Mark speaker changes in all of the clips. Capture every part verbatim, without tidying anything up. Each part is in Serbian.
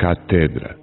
Speaker 1: katedra.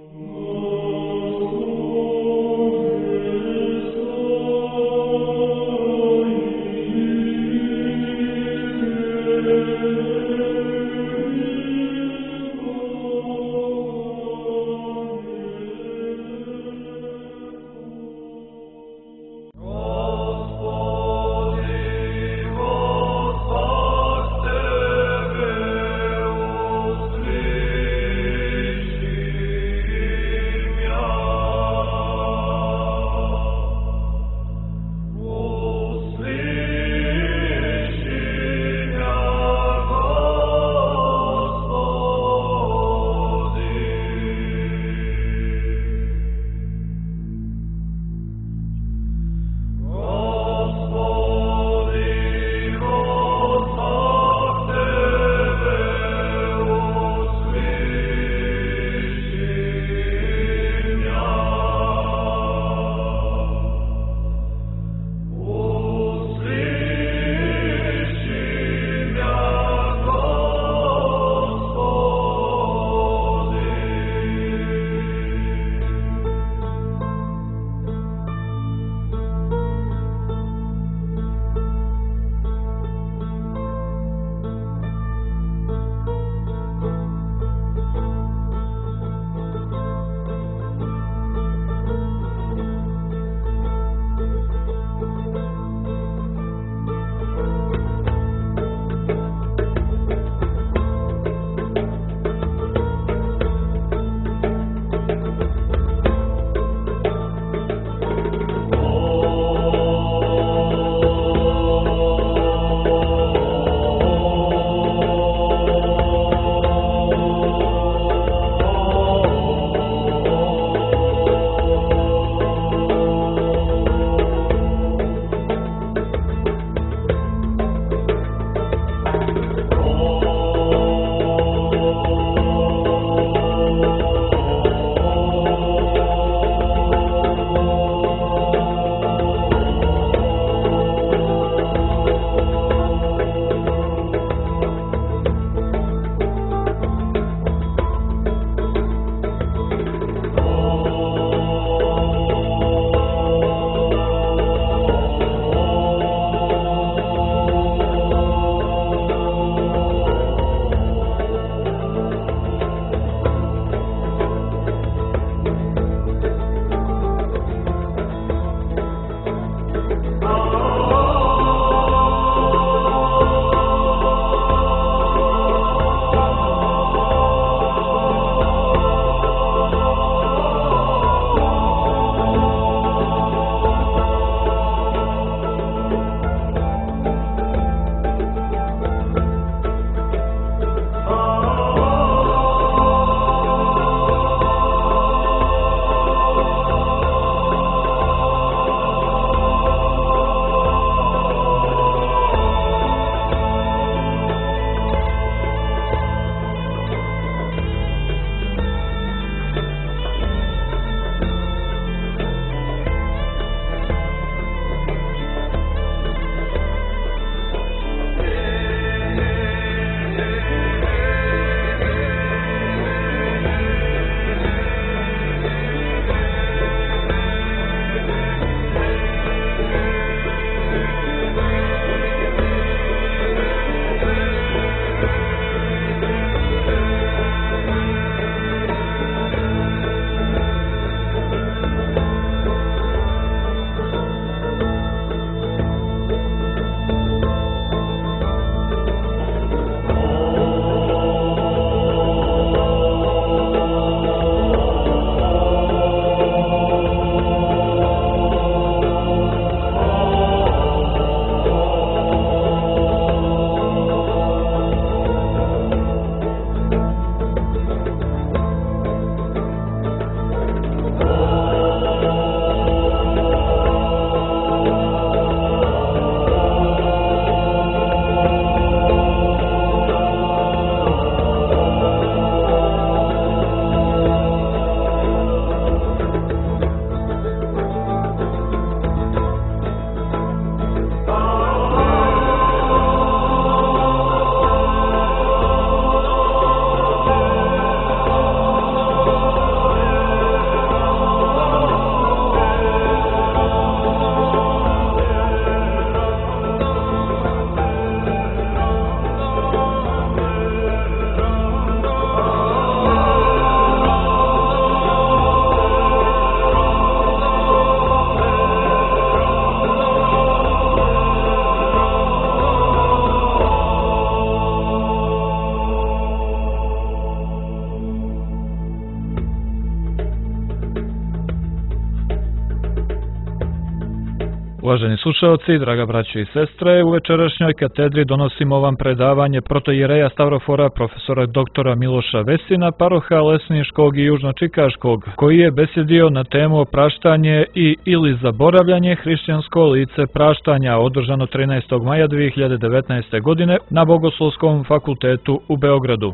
Speaker 1: Uvaženi slušalci, draga braćo i sestre, u večerašnjoj katedri donosimo vam predavanje protoijereja Stavrofora profesora doktora Miloša Vesina, paroha Lesniškog i Južnočikaškog, koji je besjedio na temu opraštanje i ili zaboravljanje hrišćansko lice praštanja, održano trinaestog maja dve hiljade devetnaeste. godine na Bogoslovskom fakultetu u Beogradu.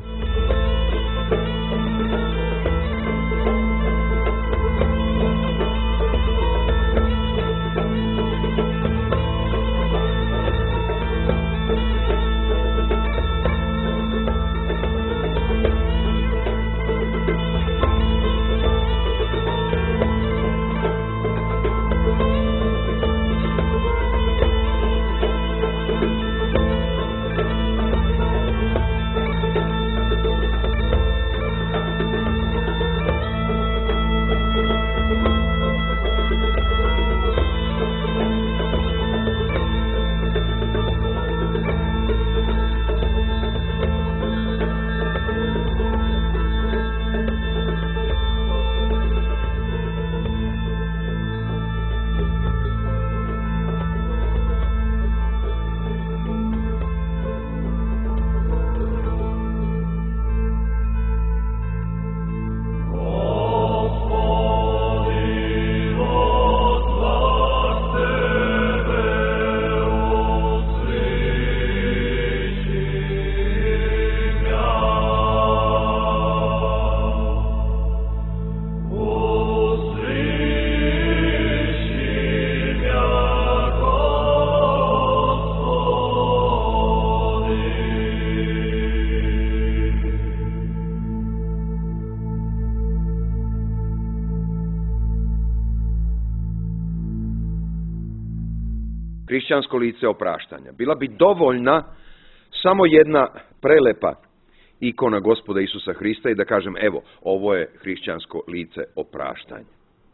Speaker 2: Hrišćansko lice opraštanja. Bila bi dovoljna samo jedna prelepa ikona Gospoda Isusa Hrista i da kažem, evo, ovo je hrišćansko lice opraštanja.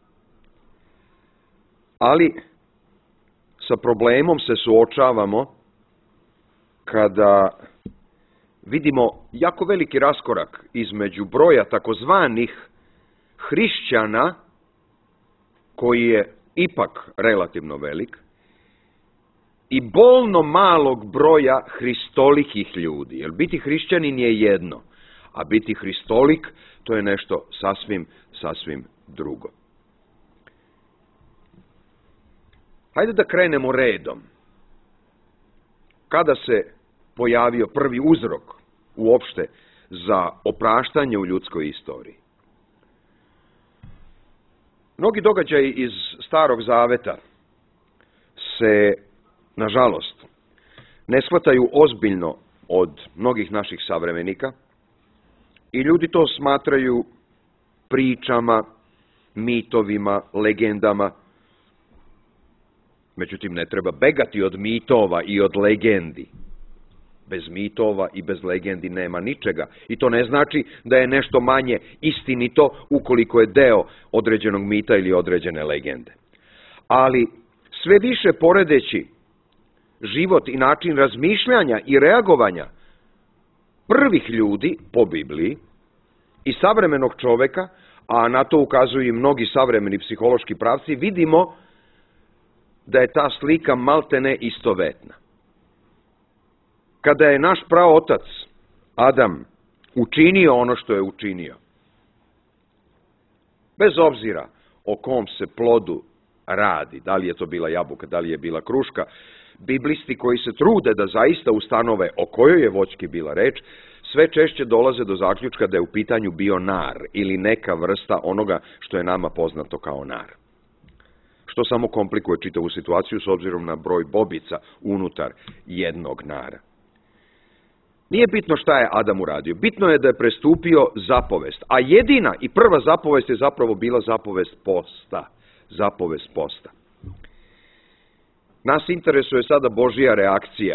Speaker 2: Ali sa problemom se suočavamo kada vidimo jako veliki raskorak između broja takozvanih hrišćana, koji je ipak relativno velik, i bolno malog broja hristolikih ljudi. Jer biti hrišćanin je jedno, a biti hristolik to je nešto sasvim, sasvim drugo. Hajde da krenemo redom. Kada se pojavio prvi uzrok uopšte za opraštanje u ljudskoj istoriji? Mnogi događaji iz Starog Zaveta se, nažalost, ne shvataju ozbiljno od mnogih naših savremenika i ljudi to smatraju pričama, mitovima, legendama. Međutim, ne treba begati od mitova i od legendi. Bez mitova i bez legendi nema ničega. I to ne znači da je nešto manje istinito ukoliko je deo određenog mita ili određene legende. Ali sve više poredeći život i način razmišljanja i reagovanja prvih ljudi po Bibliji i savremenog čoveka, a na to ukazuju i mnogi savremeni psihološki pravci, vidimo da je ta slika maltene istovetna. Kada je naš praotac Adam učinio ono što je učinio, bez obzira o kom se plodu radi, da li je to bila jabuka, da li je bila kruška, biblisti koji se trude da zaista ustanove o kojoj je voćki bila reč, sve češće dolaze do zaključka da je u pitanju bio nar ili neka vrsta onoga što je nama poznato kao nar. Što samo komplikuje čitavu situaciju s obzirom na broj bobica unutar jednog nara. Nije bitno šta je Adam uradio, bitno je da je prestupio zapovest, a jedina i prva zapovest je zapravo bila zapovest posta. Zapovest posta. Nas interesuje sada Božja reakcija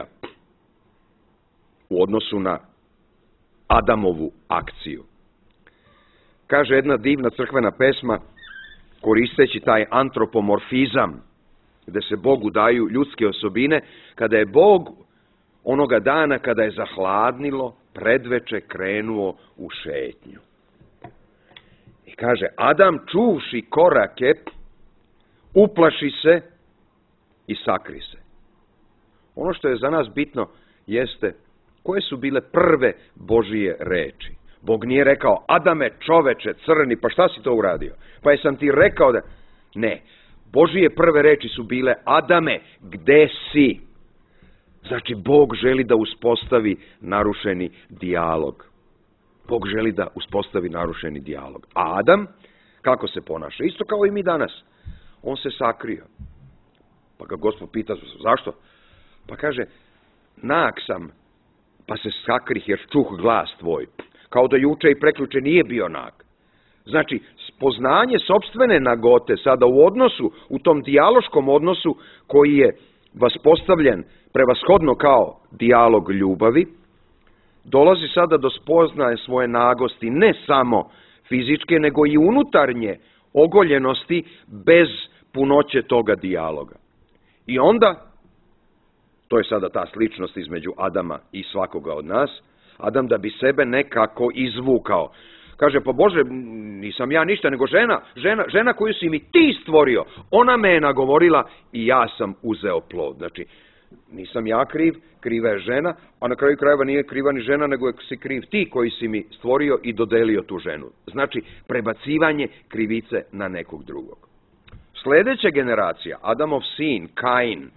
Speaker 2: u odnosu na Adamovu akciju. Kaže jedna divna crkvena pesma, koristeći taj antropomorfizam, gde se Bogu daju ljudske osobine, kada je Bog onoga dana kada je zahladnilo, predveče krenuo u šetnju. I kaže, Adam čuvši korake, uplaši se i sakri se. Ono što je za nas bitno jeste koje su bile prve Božije reči. Bog nije rekao, Adame, čoveče, crni, pa šta si to uradio? Pa jesam ti rekao da... Ne, Božije prve reči su bile, Adame, gde si? Znači, Bog želi da uspostavi narušeni dijalog. Bog želi da uspostavi narušeni dijalog. A Adam, kako se ponaša? Isto kao i mi danas. On se sakrio. Pa ga Gospod pita, zašto? Pa kaže, nag sam, pa se sakrih jer čuh glas tvoj. Kao da juče i prekjuče nije bio nag. Znači, spoznanje sopstvene nagote sada u odnosu, u tom dijaloškom odnosu koji je vaspostavljen prevashodno kao dijalog ljubavi, dolazi sada do spoznaje svoje nagosti ne samo fizičke, nego i unutarnje ogoljenosti bez punoće toga dijaloga. I onda, to je sada ta sličnost između Adama i svakoga od nas, Adam da bi sebe nekako izvukao. Kaže, pa Bože, nisam ja ništa, nego žena, žena, žena koju si mi ti stvorio, ona me je nagovorila i ja sam uzeo plod. Znači, nisam ja kriv, kriva je žena, a na kraju krajeva nije kriva ni žena, nego je si kriv ti koji si mi stvorio i dodelio tu ženu. Znači, prebacivanje krivice na nekog drugog. Sljedeća generacija, Adamov sin, Kain,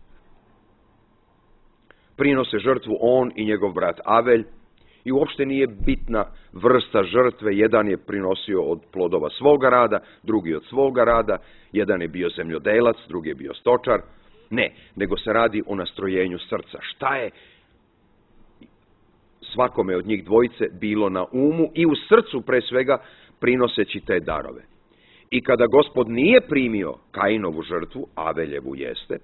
Speaker 2: prinose žrtvu on i njegov brat Avelj i uopšte nije bitna vrsta žrtve. Jedan je prinosio od plodova svoga rada, drugi od svoga rada, jedan je bio zemljodelac, drugi je bio stočar. Ne, nego se radi o nastrojenju srca. Šta je svakome od njih dvojice bilo na umu i u srcu pre svega prinoseći te darove. I kada Gospod nije primio Kainovu žrtvu, Aveljevu jeste,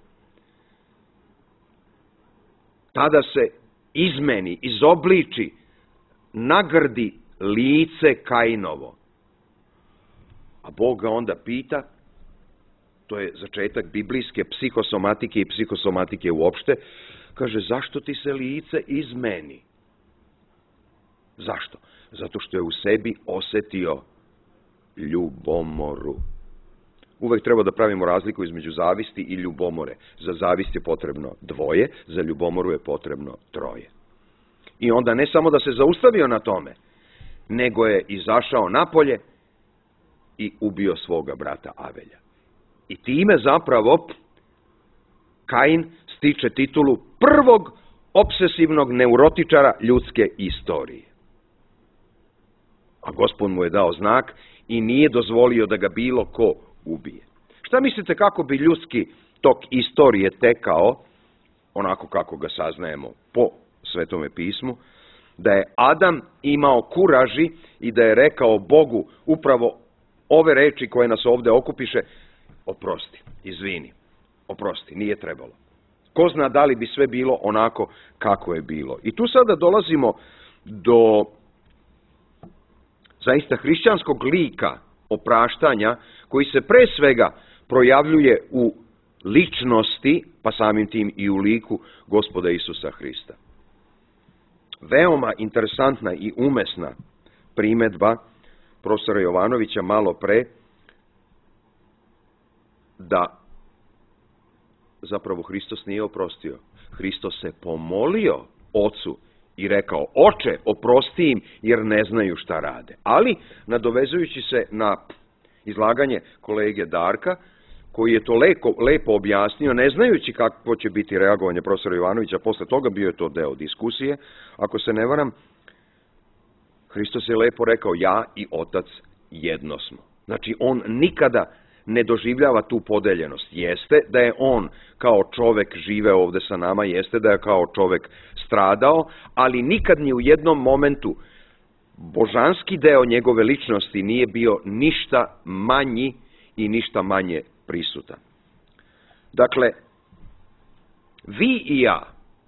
Speaker 2: tada se izmeni, izobliči, nagrdi lice Kainovo. A Bog ga onda pita, to je začetak biblijske psihosomatike i psihosomatike uopšte, kaže, zašto ti se lice izmeni? Zašto? Zato što je u sebi osetio ljubomoru. Uvek treba da pravimo razliku između zavisti i ljubomore. Za zavist je potrebno dvoje, za ljubomoru je potrebno troje. I onda ne samo da se zaustavio na tome, nego je izašao napolje i ubio svoga brata Avelja. I time zapravo Kain stiče titulu prvog obsesivnog neurotičara ljudske istorije. A Gospod mu je dao znak i nije dozvolio da ga bilo ko ubije. Šta mislite kako bi ljudski tok istorije tekao, onako kako ga saznajemo po Svetome pismu, da je Adam imao kuraži i da je rekao Bogu upravo ove reči koje nas ovdje okupiše, oprosti, izvini, oprosti, nije trebalo. Ko zna da li bi sve bilo onako kako je bilo. I tu sada dolazimo do zaista hrišćanskog lika opraštanja koji se pre svega projavljuje u ličnosti, pa samim tim i u liku Gospoda Isusa Hrista. Veoma interesantna i umesna primedba profesora Jovanovića malo pre, da zapravo Hristos nije oprostio. Hristos se pomolio Ocu i rekao, Oče, oprosti im jer ne znaju šta rade. Ali, nadovezujući se na izlaganje kolege Darka, koji je to lepo, lepo objasnio, ne znajući kako će biti reagovanje profesora Jovanovića, posle toga bio je to deo diskusije, ako se ne varam, Hristos je lepo rekao, ja i Otac jedno smo. Znači, on nikada ne doživljava tu podeljenost. Jeste da je on kao čovek živeo ovde sa nama, jeste da je kao čovek stradao, ali nikad ni u jednom momentu božanski deo njegove ličnosti nije bio ništa manji i ništa manje prisutan. Dakle, vi i ja,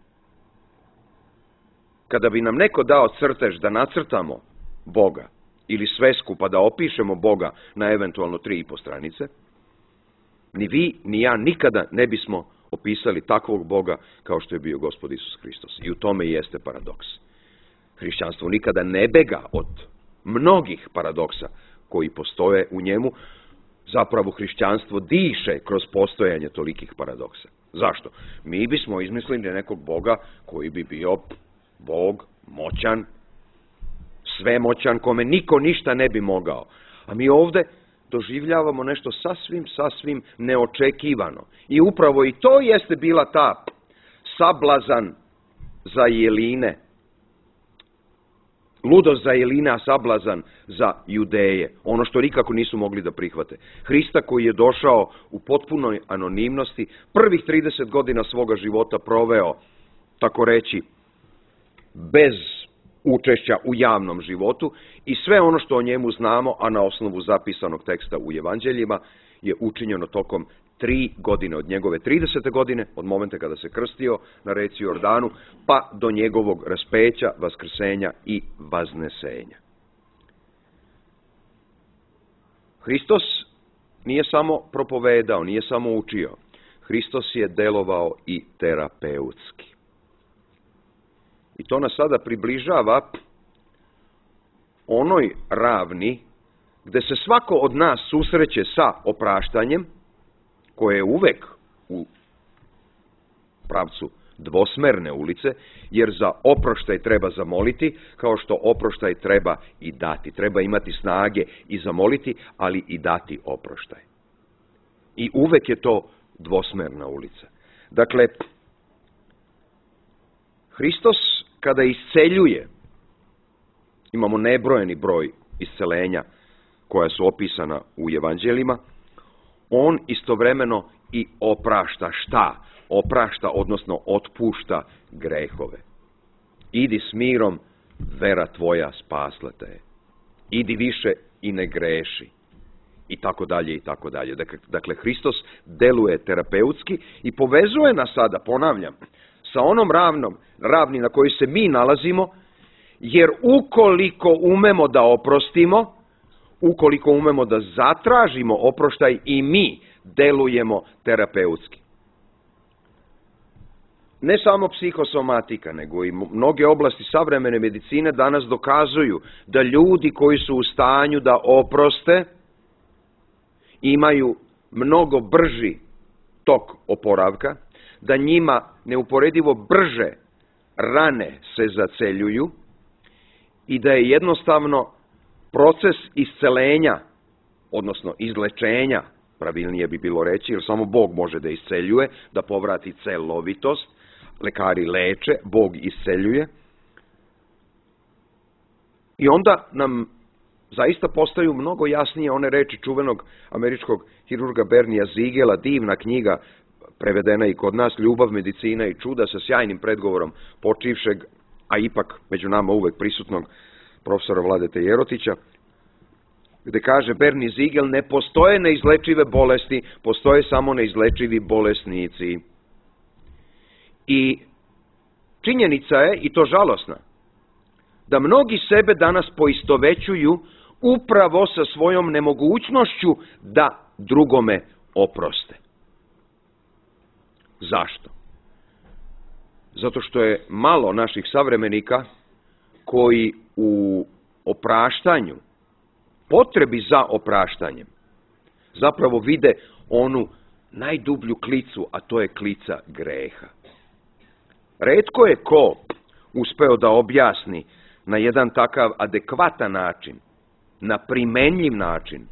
Speaker 2: kada bi nam neko dao crtež da nacrtamo Boga, ili svesku pa da opišemo Boga na eventualno tri i po stranice, ni vi ni ja nikada ne bismo opisali takvog Boga kao što je bio Gospod Isus Hristos. I u tome jeste paradoks. Hrišćanstvo nikada ne bega od mnogih paradoksa koji postoje u njemu, zapravo hrišćanstvo diše kroz postojanje tolikih paradoksa. Zašto? Mi bismo izmislili nekog Boga koji bi bio Bog moćan, svemoćan, kome niko ništa ne bi mogao. A mi ovde doživljavamo nešto sasvim, sasvim neočekivano. I upravo i to jeste bila ta sablazan za Jeline, ludost za Jeline, a sablazan za Judeje. Ono što nikako nisu mogli da prihvate. Hrista koji je došao u potpunoj anonimnosti, prvih trideset godina svoga života proveo, tako reći, bez učešća u javnom životu i sve ono što o njemu znamo, a na osnovu zapisanog teksta u evanđeljima, je učinjeno tokom tri godine, od njegove tridesete godine, od momenta kada se krstio na reci Jordanu, pa do njegovog raspeća, vaskrsenja i vaznesenja. Hristos nije samo propovedao, nije samo učio. Hristos je delovao i terapeutski. I to nas sada približava onoj ravni gde se svako od nas susreće sa opraštanjem, koje je uvek u pravcu dvosmerne ulice, jer za oproštaj treba zamoliti, kao što oproštaj treba i dati. Treba imati snage i zamoliti, ali i dati oproštaj. I uvek je to dvosmerna ulica. Dakle, Hristos kada isceljuje, imamo nebrojeni broj iscelenja koja su opisana u evanđeljima, on istovremeno i oprašta. Šta? Oprašta, odnosno otpušta grehove. Idi s mirom, vera tvoja spasla te je. Idi više i ne greši. I tako dalje, i tako dalje. Dakle, Hristos deluje terapeutski i povezuje nas sada, ponavljam, sa onom ravnom, ravni na kojoj se mi nalazimo, jer ukoliko umemo da oprostimo, ukoliko umemo da zatražimo oproštaj, i mi delujemo terapeutski. Ne samo psihosomatika, nego i mnoge oblasti savremene medicine danas dokazuju da ljudi koji su u stanju da oproste imaju mnogo brži tok oporavka, da njima neuporedivo brže rane se zaceljuju i da je jednostavno proces iscelenja, odnosno izlečenja, pravilnije bi bilo reći, jer samo Bog može da isceljuje, da povrati celovitost, lekari leče, Bog isceljuje. I onda nam zaista postaju mnogo jasnije one reči čuvenog američkog hirurga Bernija Ziegela, divna knjiga, prevedena i kod nas, Ljubav, medicina i čuda, sa sjajnim predgovorom počivšeg, a ipak među nama uvek prisutnog profesora Vladete Jerotića, gde kaže Berni Ziegel, ne postoje neizlečive bolesti, postoje samo neizlečivi bolesnici. I činjenica je, i to žalosna, da mnogi sebe danas poistovećuju upravo sa svojom nemogućnošću da drugome oproste. Zašto? Zato što je malo naših savremenika koji u opraštanju, potrebi za opraštanjem, zapravo vide onu najdublju klicu, a to je klica greha. Retko je ko uspeo da objasni na jedan takav adekvatan način, na primenljiv način,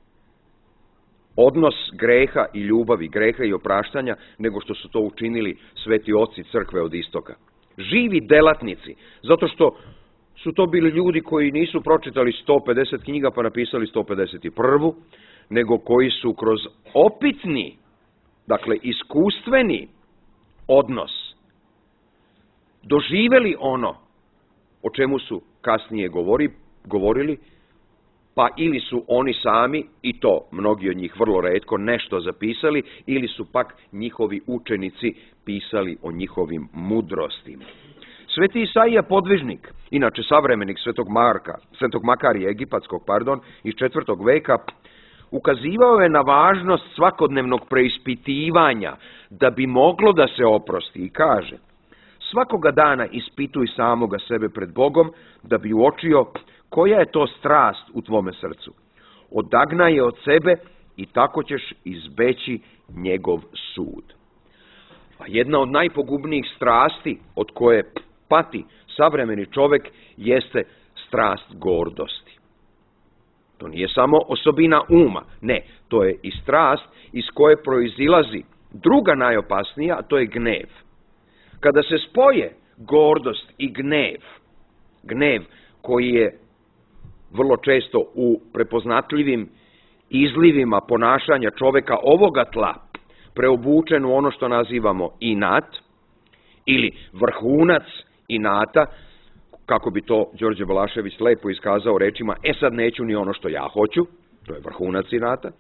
Speaker 2: odnos greha i ljubavi, greha i opraštanja, nego što su to učinili sveti oci crkve od istoka. Živi delatnici, zato što su to bili ljudi koji nisu pročitali sto pedeset knjiga pa napisali sto pedeset prvu, nego koji su kroz opitni, dakle iskustveni odnos, doživeli ono o čemu su kasnije govori, govorili, pa ili su oni sami, i to mnogi od njih vrlo retko, nešto zapisali, ili su pak njihovi učenici pisali o njihovim mudrostima. Sveti Isaija Podvižnik, inače savremenik svetog Marka, svetog Makarija Egipatskog, pardon, iz četvrtog veka, ukazivao je na važnost svakodnevnog preispitivanja da bi moglo da se oprosti i kaže: svakoga dana ispituj samoga sebe pred Bogom da bi uočio koja je to strast u tvome srcu. Odagnaj je od sebe i tako ćeš izbeći njegov sud. A jedna od najpogubnijih strasti od koje pati savremeni čovjek jeste strast gordosti. To nije samo osobina uma, ne, to je i strast iz koje proizilazi druga najopasnija, a to je gnev. Kada se spoje gordost i gnev, gnev koji je vrlo često u prepoznatljivim izlivima ponašanja čovjeka ovoga tla preobučen u ono što nazivamo inat ili vrhunac inata, kako bi to Đorđe Balašević lepo iskazao rečima, e sad neću ni ono što ja hoću, to je vrhunac inata.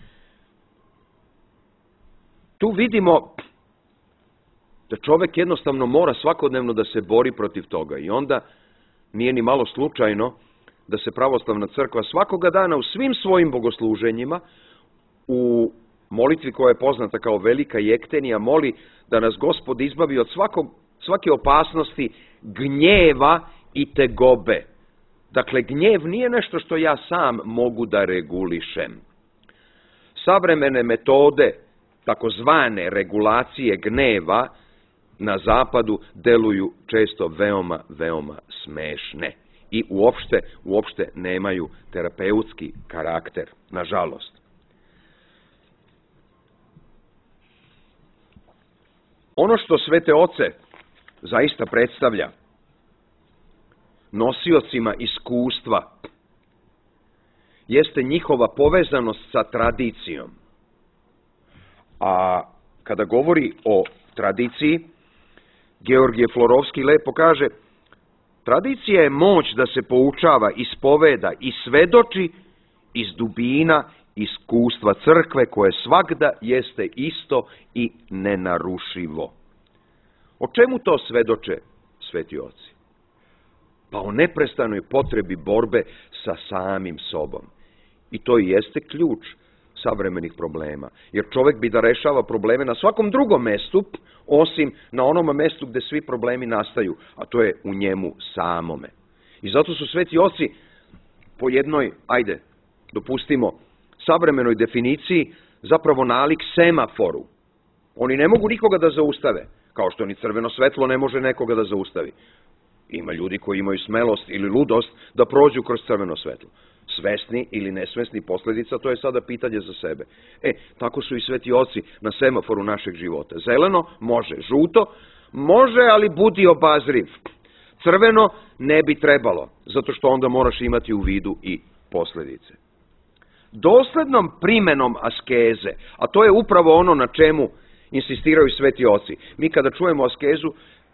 Speaker 2: Tu vidimo da čovjek jednostavno mora svakodnevno da se bori protiv toga i onda nije ni malo slučajno da se pravoslavna crkva svakoga dana u svim svojim bogosluženjima, u molitvi koja je poznata kao velika jektenija, moli da nas Gospod izbavi od svakog, svake opasnosti gnjeva i tegobe. Dakle, gnjev nije nešto što ja sam mogu da regulišem. Savremene metode, takozvane regulacije gneva, na zapadu deluju često veoma, veoma smešne i uopšte, uopšte nemaju terapeutski karakter, nažalost. Ono što svete oce zaista predstavlja nosiocima iskustva jeste njihova povezanost sa tradicijom. A kada govori o tradiciji, Georgije Florovski lepo kaže, tradicija je moć da se poučava, ispoveda i svedoči iz dubina iskustva crkve koje svagda jeste isto i nenarušivo. O čemu to svedoče sveti oci? Pa o neprestanoj potrebi borbe sa samim sobom. I to i jeste ključ savremenih problema. Jer čovjek bi da rešava probleme na svakom drugom mestu, osim na onom mestu gde svi problemi nastaju, a to je u njemu samome. I zato su sveti oci po jednoj, ajde, dopustimo, savremenoj definiciji zapravo nalik semaforu. Oni ne mogu nikoga da zaustave, kao što ni crveno svetlo ne može nekoga da zaustavi. Ima ljudi koji imaju smelost ili ludost da prođu kroz crveno svetlo. Svesni ili nesvesni posljedica, to je sada pitanje za sebe. E, tako su i sveti oci na semaforu našeg života. Zeleno može, žuto može, ali budi obazriv. Crveno ne bi trebalo, zato što onda moraš imati u vidu i posljedice. Doslednom primenom askeze, a to je upravo ono na čemu insistiraju sveti oci. Mi kada čujemo askezu,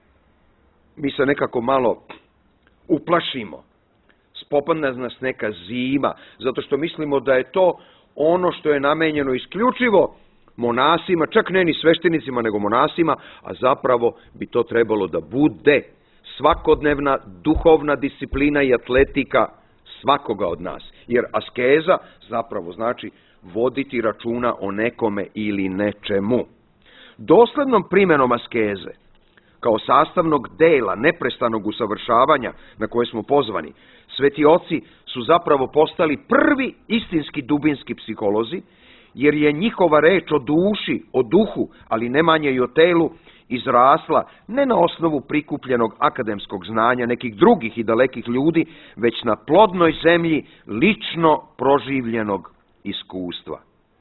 Speaker 2: mi se nekako malo uplašimo. Spopadne nas neka zima, zato što mislimo da je to ono što je namenjeno isključivo monasima, čak ne ni sveštenicima, nego monasima, a zapravo bi to trebalo da bude svakodnevna duhovna disciplina i atletika svakoga od nas. Jer askeza zapravo znači voditi računa o nekome ili nečemu. Doslednom primenom askeze, kao sastavnog dela neprestanog usavršavanja na koje smo pozvani, sveti oci su zapravo postali prvi istinski dubinski psiholozi, jer je njihova reč o duši, o duhu, ali ne manje i o telu, izrasla ne na osnovu prikupljenog akademskog znanja nekih drugih i dalekih ljudi, već na plodnoj zemlji lično proživljenog iskustva.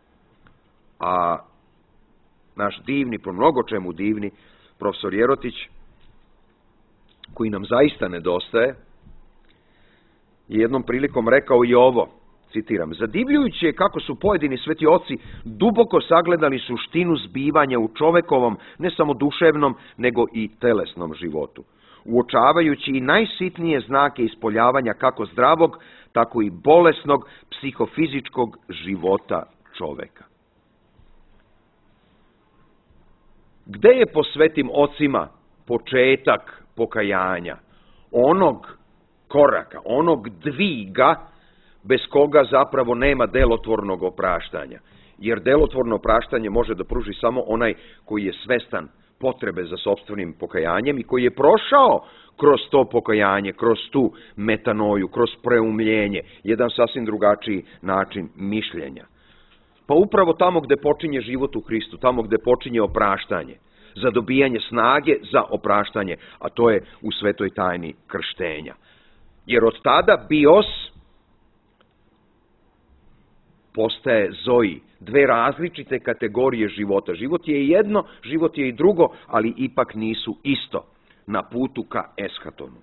Speaker 2: A naš divni, po mnogo čemu divni, profesor Jerotić, koji nam zaista nedostaje, je jednom prilikom rekao i ovo, citiram, zadivljujuće je kako su pojedini sveti oci duboko sagledali suštinu zbivanja u čovekovom, ne samo duševnom, nego i telesnom životu, uočavajući i najsitnije znake ispoljavanja kako zdravog, tako i bolesnog psihofizičkog života čoveka. Gde je po svetim ocima početak pokajanja, onog koraka, onog dviga bez koga zapravo nema delotvornog opraštanja? Jer delotvorno opraštanje može da pruži samo onaj koji je svestan potrebe za sopstvenim pokajanjem i koji je prošao kroz to pokajanje, kroz tu metanoju, kroz preumljenje, jedan sasvim drugačiji način mišljenja. Pa upravo tamo gde počinje život u Hristu, tamo gde počinje opraštanje, za dobijanje snage za opraštanje, a to je u svetoj tajni krštenja. Jer od tada bios postaje zoji, dve različite kategorije života. Život je jedno, život je i drugo, ali ipak nisu isto na putu ka eshatonu.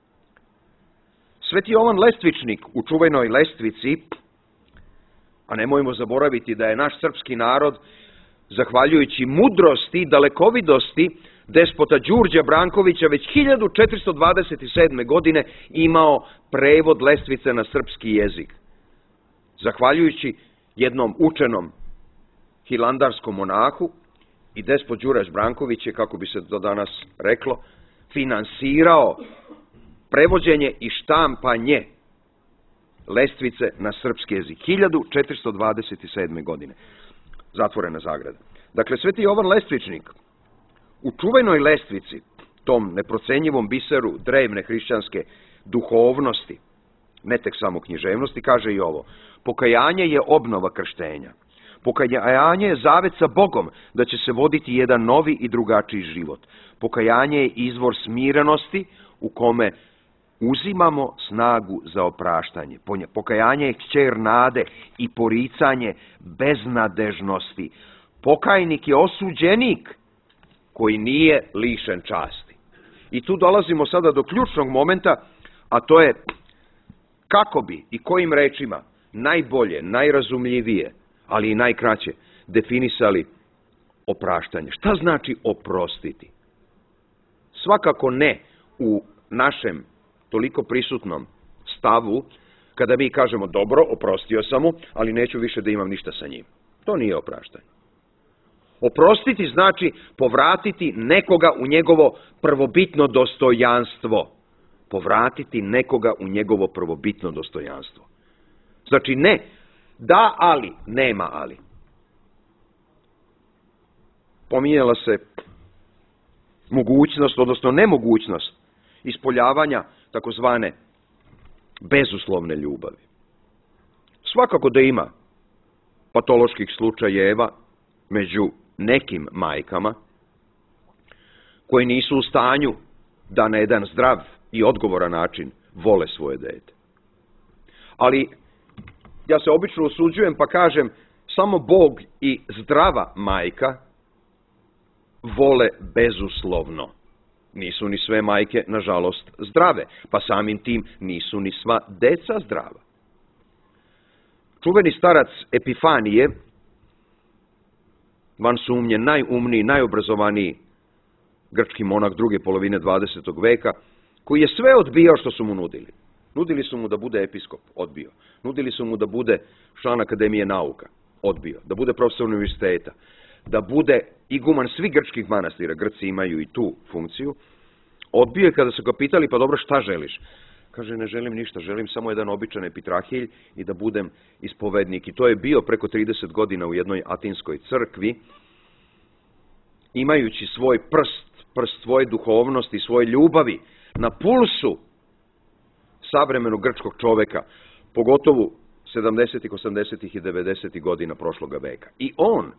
Speaker 2: Sveti Jovan Lestvičnik u čuvenoj Lestvici, a nemojmo zaboraviti da je naš srpski narod, zahvaljujući mudrosti, dalekovidosti despota Đurđa Brankovića, već hiljadu četiristo dvadeset sedme. godine imao prevod Lestvice na srpski jezik. Zahvaljujući jednom učenom hilandarskom monahu, i despot Đuraš Branković je, kako bi se do danas reklo, finansirao prevođenje i štampanje Lestvice na srpski jezik. hiljadu četiristo dvadeset sedme. godine. Zatvorena zagrada. Dakle, sveti Jovan Lestvičnik u čuvenoj Lestvici, tom neprocenjivom biseru drevne hrišćanske duhovnosti, ne tek samo književnosti, kaže i ovo: pokajanje je obnova krštenja. Pokajanje je zavet sa Bogom da će se voditi jedan novi i drugačiji život. Pokajanje je izvor smirenosti u kome uzimamo snagu za opraštanje. Pokajanje je kćer nade i poricanje beznadežnosti. Pokajnik je osuđenik koji nije lišen časti. I tu dolazimo sada do ključnog momenta, a to je kako bi i kojim rečima najbolje, najrazumljivije, ali i najkraće definisali opraštanje. Šta znači oprostiti? Svakako ne u našem toliko prisutnom stavu, kada mi kažemo: dobro, oprostio sam mu, ali neću više da imam ništa sa njim. To nije opraštanje. Oprostiti znači povratiti nekoga u njegovo prvobitno dostojanstvo. Povratiti nekoga u njegovo prvobitno dostojanstvo. Znači ne da, ali, nema ali. Pominjala se mogućnost, odnosno nemogućnost ispoljavanja takozvane bezuslovne ljubavi. Svakako da ima patoloških slučajeva među nekim majkama koji nisu u stanju da na jedan zdrav i odgovoran način vole svoje dete. Ali ja se obično usuđujem pa kažem: samo Bog i zdrava majka vole bezuslovno. Nisu ni sve majke, nažalost, zdrave, pa samim tim nisu ni sva deca zdrava. Čuveni starac Epifanije, van sumnje najumniji, najobrazovaniji grčki monak druge polovine dvadesetog veka, koji je sve odbijao što su mu nudili. Nudili su mu da bude episkop, odbio. Nudili su mu da bude član Akademije nauka, odbio. Da bude profesor univerziteta, da bude iguman svih grčkih manastira, Grci imaju i tu funkciju, odbio je. Kada su ga pitali: pa dobro, šta želiš? Kaže: ne želim ništa, želim samo jedan običan epitrahilj i da budem ispovednik. I to je bio preko trideset godina u jednoj atinskoj crkvi, imajući svoj prst, prst svoje duhovnosti, svoje ljubavi na pulsu savremenog grčkog čoveka, pogotovo sedamdesetih, osamdesetih i devedesetih godina prošloga veka. I on,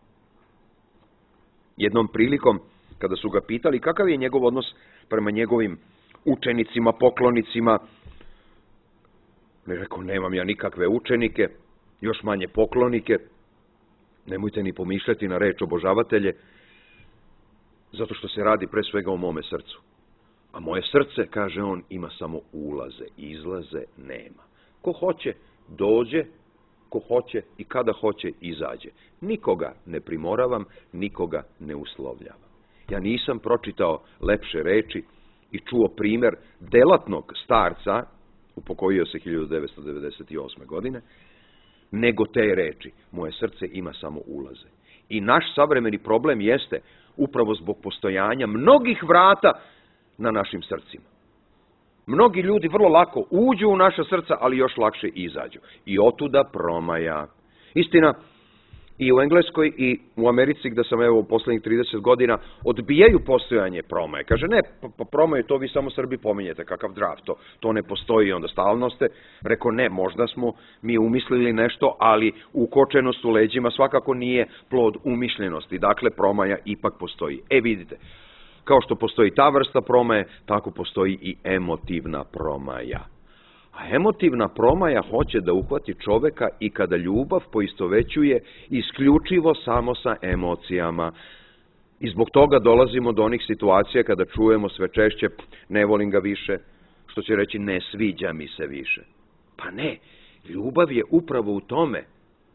Speaker 2: jednom prilikom, kada su ga pitali kakav je njegov odnos prema njegovim učenicima, poklonicima, mi je rekao: nemam ja nikakve učenike, još manje poklonike, nemojte ni pomišljati na reč obožavatelje, zato što se radi pre svega o mome srcu. A moje srce, kaže on, ima samo ulaze, izlaze nema. Ko hoće, dođe, ko hoće i kada hoće, izađe. Nikoga ne primoravam, nikoga ne uslovljavam. Ja nisam pročitao lepše reči i čuo primer delatnog starca, upokojio se hiljadu devetsto devedeset osme. godine, nego te reči: moje srce ima samo ulaze. I naš savremeni problem jeste upravo zbog postojanja mnogih vrata na našim srcima. Mnogi ljudi vrlo lako uđu u naša srca, ali još lakše izađu. I otuda promaja. Istina, i u Engleskoj i u Americi, gde sam evo u poslednjih trideset godina, odbijaju postojanje promaje. Kaže, ne, pa promaje, to vi samo Srbi pominjete, kakav draft, to, to ne postoji, onda stalno ste. Rekao, ne, možda smo mi umislili nešto, ali ukočenost u leđima svakako nije plod umišljenosti. Dakle, promaja ipak postoji. E, vidite, kao što postoji ta vrsta promaje, tako postoji i emotivna promaja. A emotivna promaja hoće da uhvati čoveka i kada ljubav poistovećuje isključivo samo sa emocijama. I zbog toga dolazimo do onih situacija kada čujemo sve češće, ne volim ga više, što će reći ne sviđa mi se više. Pa ne, ljubav je upravo u tome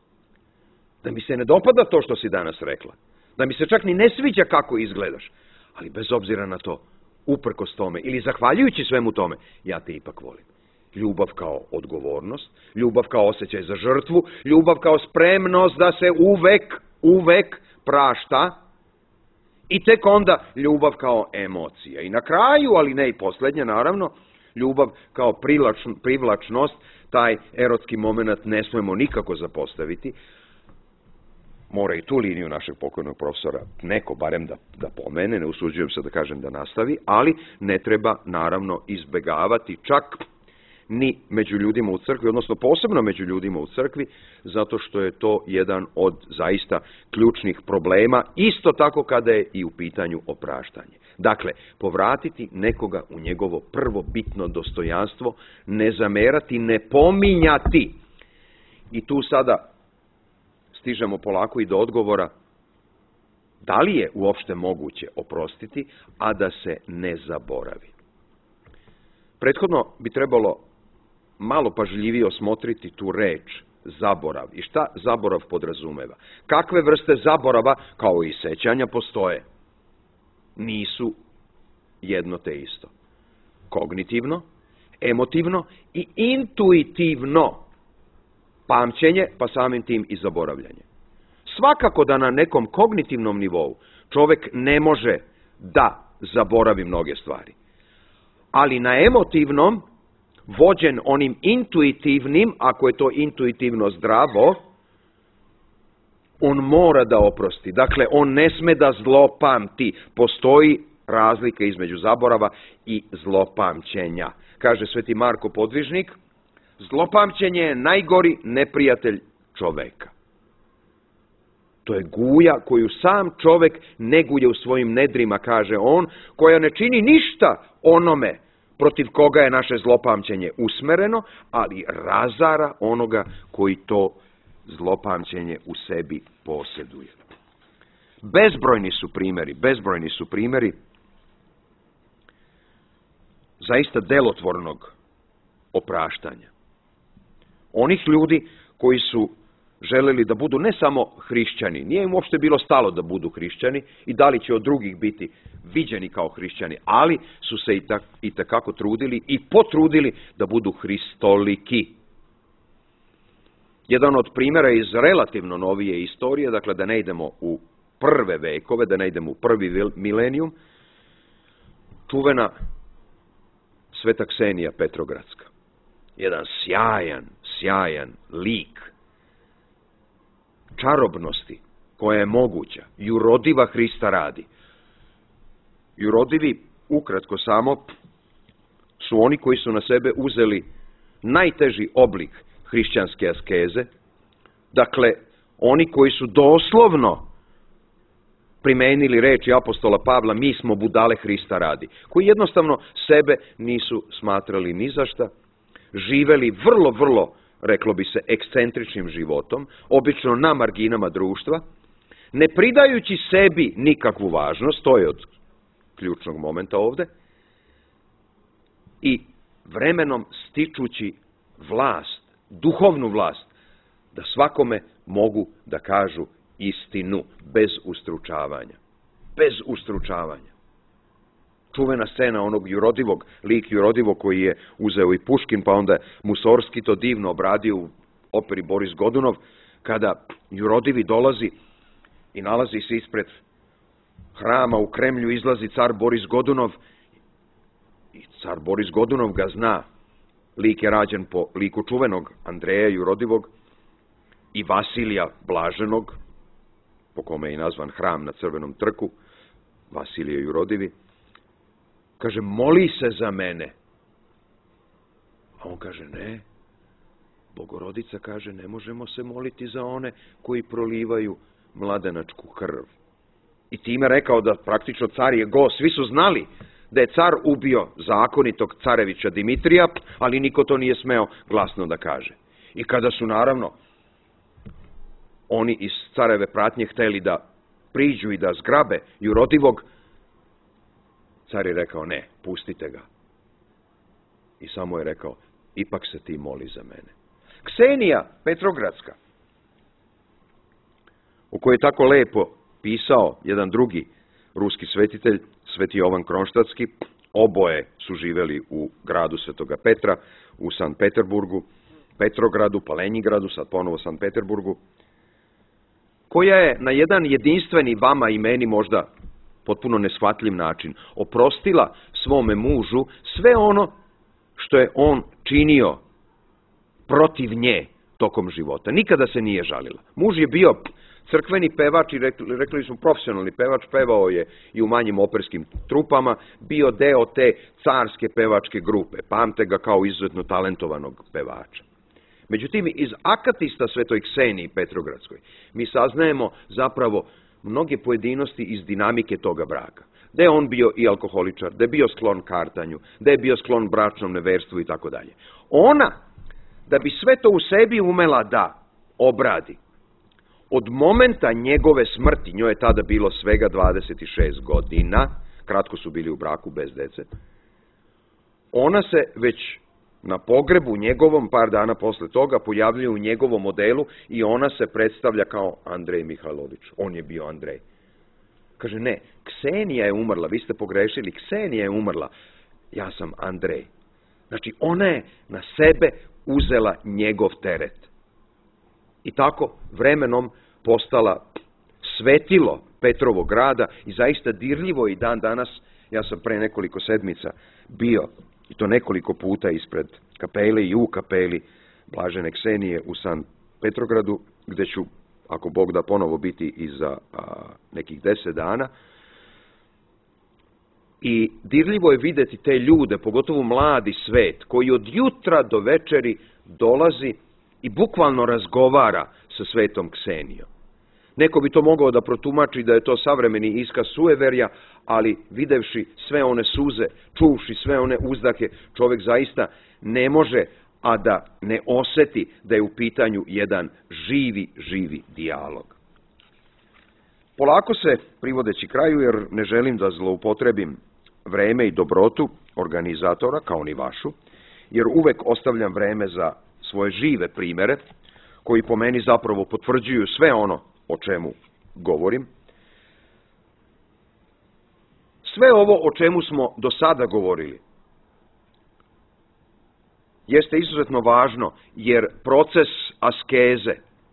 Speaker 2: da mi se ne dopada to što si danas rekla, da mi se čak ni ne sviđa kako izgledaš, ali bez obzira na to, uprkos tome ili zahvaljujući svemu tome, ja te ipak volim. Ljubav kao odgovornost, ljubav kao osjećaj za žrtvu, ljubav kao spremnost da se uvek, uvek prašta i tek onda ljubav kao emocija. I na kraju, ali ne i posljednje, naravno, ljubav kao privlačnost, taj erotski moment ne smemo nikako zapostaviti. Mora i tu liniju našeg pokojnog profesora neko barem da, da pomene, ne usuđujem se da kažem da nastavi, ali ne treba naravno izbegavati čak ni među ljudima u crkvi, odnosno posebno među ljudima u crkvi, zato što je to jedan od zaista ključnih problema, isto tako kada je i u pitanju opraštanje. Dakle, povratiti nekoga u njegovo prvobitno dostojanstvo, ne zamerati, ne pominjati. I tu sada stižemo polako i do odgovora da li je uopšte moguće oprostiti, a da se ne zaboravi. Prethodno bi trebalo malo pažljivije osmotriti tu reč zaborav i šta zaborav podrazumeva. Kakve vrste zaborava, kao i sećanja, postoje? Nisu jedno te isto. Kognitivno, emotivno i intuitivno pamćenje, pa samim tim i zaboravljanje. Svakako da na nekom kognitivnom nivou čovek ne može da zaboravi mnoge stvari. Ali na emotivnom, vođen onim intuitivnim, ako je to intuitivno zdravo, on mora da oprosti. Dakle, on ne sme da zlopamti. Postoji razlika između zaborava i zlopamćenja. Kaže sveti Marko Podvižnik, zlopamćenje je najgori neprijatelj čoveka. To je guja koju sam čovek neguje u svojim nedrima, kaže on, koja ne čini ništa onome protiv koga je naše zlopamćenje usmereno, ali razara onoga koji to zlopamćenje u sebi posjeduje. Bezbrojni su primjeri, bezbrojni su primjeri zaista delotvornog opraštanja. Onih ljudi koji su želeli da budu ne samo hrišćani, nije im uopšte bilo stalo da budu hrišćani i da li će od drugih biti viđeni kao hrišćani, ali su se i, tak, i takako trudili i potrudili da budu hristoliki. Jedan od primjera iz relativno novije istorije, dakle da ne idemo u prve vekove, da ne idemo u prvi milenijum, čuvena Sveta Ksenija Petrogradska. Jedan sjajan, sjajan lik čarobnosti koja je moguća, jurodiva Hrista radi. Jurodivi, ukratko samo, su oni koji su na sebe uzeli najteži oblik hrišćanske askeze, dakle, oni koji su doslovno primenili reči apostola Pavla, mi smo budale Hrista radi, koji jednostavno sebe nisu smatrali ni za šta, živeli vrlo, vrlo, reklo bi se, ekscentričnim životom, obično na marginama društva, ne pridajući sebi nikakvu važnost, to je od ključnog momenta ovde, i vremenom stičući vlast, duhovnu vlast, da svakome mogu da kažu istinu, bez ustručavanja. Bez ustručavanja. Čuvena scena onog jurodivog, lik jurodivog koji je uzeo i Puškin, pa onda Musorski to divno obradio u operi Boris Godunov, kada jurodivi dolazi i nalazi se ispred hrama u Kremlju, izlazi car Boris Godunov i car Boris Godunov ga zna. Lik je rađen po liku čuvenog Andreja jurodivog i Vasilija Blaženog, po kome je i nazvan hram na Crvenom trku, Vasilije Jurodivi, kaže, moli se za mene. A on kaže, ne, Bogorodica kaže, ne možemo se moliti za one koji prolivaju mladenačku krv. I time rekao da praktično car je go, svi su znali da je car ubio zakonitog carevića Dimitrija, ali niko to nije smeo glasno da kaže. I kada su, naravno, oni iz careve pratnje hteli da priđu i da zgrabe Jurodivog, car je rekao, ne, pustite ga. I samo je rekao, ipak se ti moli za mene. Ksenija Petrogradska, o kojoj je tako lepo pisao jedan drugi ruski svetitelj, Sveti Jovan Kronštatski, oboje su živeli u gradu Svetoga Petra, u Sankt Peterburgu, Petrogradu, pa Lenjingradu, sad ponovo Sankt Peterburgu, koja je na jedan jedinstveni vama i meni možda potpuno neshvatljiv način oprostila svome mužu sve ono što je on činio protiv nje tokom života. Nikada se nije žalila. Muž je bio crkveni pevač i rekli, rekli smo profesionalni pevač, pevao je i u manjim operskim trupama, bio deo te carske pevačke grupe, pamte ga kao izuzetno talentovanog pevača. Međutim, iz akatista Svetoj Kseniji Petrogradskoj mi saznajemo zapravo mnoge pojedinosti iz dinamike toga braka. Da je on bio i alkoholičar, da je bio sklon kartanju, da je bio sklon bračnom neverstvu i tako dalje. Ona, da bi sve to u sebi umela da obradi, od momenta njegove smrti, njoj je tada bilo svega dvadeset šest godina, kratko su bili u braku bez dece, ona se već na pogrebu njegovom, par dana posle toga, pojavljuje u njegovom modelu i ona se predstavlja kao Andrej Mihajlović. On je bio Andrej. Kaže, ne, Ksenija je umrla, vi ste pogrešili, Ksenija je umrla, ja sam Andrej. Znači, ona je na sebe uzela njegov teret. I tako vremenom postala svetilo Petrovog grada i zaista dirljivo i dan danas, ja sam pre nekoliko sedmica bio, i to nekoliko puta ispred kapele i u kapeli Blažene Ksenije u Sankt Petrogradu, gde ću, ako Bog da, ponovo biti i za a, nekih deset dana. I dirljivo je videti te ljude, pogotovo mladi svet, koji od jutra do večeri dolazi i bukvalno razgovara sa Svetom Ksenijom. Neko bi to mogao da protumači da je to savremeni iskaz sueverja, ali videvši sve one suze, čuvši sve one uzdahe, čovjek zaista ne može, a da ne oseti da je u pitanju jedan živi, živi dijalog. Polako se, privodeći kraju, jer ne želim da zloupotrebim vreme i dobrotu organizatora, kao ni vašu, jer uvek ostavljam vreme za svoje žive primere, koji po meni zapravo potvrđuju sve ono o čemu govorim. Sve ovo o čemu smo do sada govorili jeste izuzetno važno, jer proces askeze,